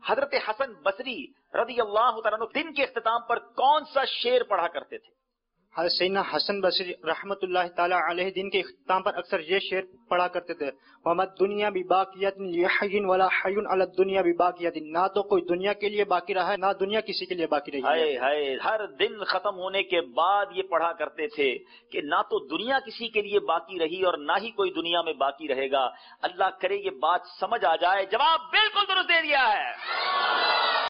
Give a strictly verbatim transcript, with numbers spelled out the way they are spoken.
हजरत हसन बसरी रदी अल्लाह तआला अन्हु दिन के इख्तिताम पर कौन सा शेर पढ़ा करते थे? हज़रत सैयदना हसन बसरी रहमतुल्लाह ताला अलैहि दिन के इख्तिताम पर अक्सर ये शेर पढ़ा करते थे, वमद दुनिया बिबाकियतिन लिहय्यिन वला हय्युन अला दुनिया बिबाकियतिन। ना तो कोई दुनिया के लिए बाकी रहा है, ना दुनिया किसी के लिए बाकी रही है। हाय हाय, हर दिन खत्म होने के बाद ये पढ़ा करते थे कि ना तो दुनिया किसी के लिए बाकी रही और ना ही कोई दुनिया में बाकी रहेगा। अल्लाह करे ये बात समझ आ जाए। जवाब बिल्कुल दुरुस्त दे दिया है।